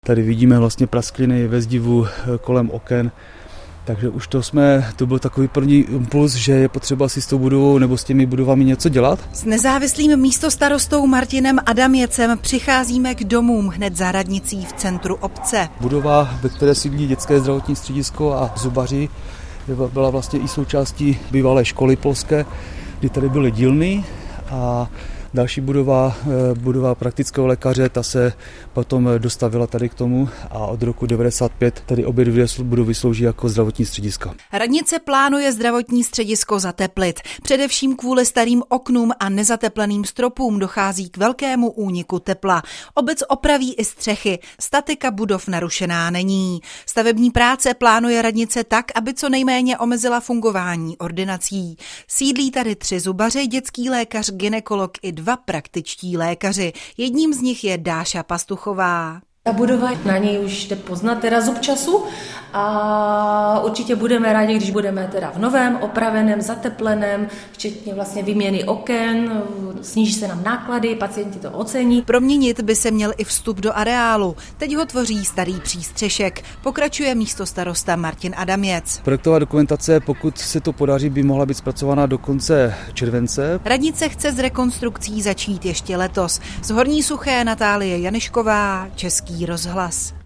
Tady vidíme vlastně praskliny ve zdivu kolem oken, takže už to byl takový první impuls, že je potřeba si s tou budovou nebo s těmi budovami něco dělat. S nezávislým místostarostou Martinem Adaměcem přicházíme k domům hned za radnicí v centru obce. Budova, ve které sídlí dětské zdravotní středisko a zubaři, byla vlastně i součástí bývalé školy polské, kdy tady byly dílny, a další budova praktického lékaře, ta se potom dostavila tady k tomu a od roku 1995 tady obě dvě budovy slouží jako zdravotní středisko. Radnice plánuje zdravotní středisko zateplit. Především kvůli starým oknům a nezatepleným stropům dochází k velkému úniku tepla. Obec opraví i střechy. Statika budov narušená není. Stavební práce plánuje radnice tak, aby co nejméně omezila fungování ordinací. Sídlí tady 3 zubaři, dětský lékař, gynekolog i 2 praktičtí lékaři. Jedním z nich je Dáša Pastuchová. Ta budova, na něj už jde poznat teda zub času a určitě budeme rádi, když budeme teda v novém, opraveném, zatepleném, včetně vlastně výměny oken, sníží se nám náklady, pacienti to ocení. Proměnit by se měl i vstup do areálu. Teď ho tvoří starý přístřešek. Pokračuje místostarosta Martin Adaměc. Projektová dokumentace, pokud se to podaří, by mohla být zpracována do konce července. Radnice chce s rekonstrukcí začít ještě letos. Z Horní Suché Natálie Janišková, Český rozhlas.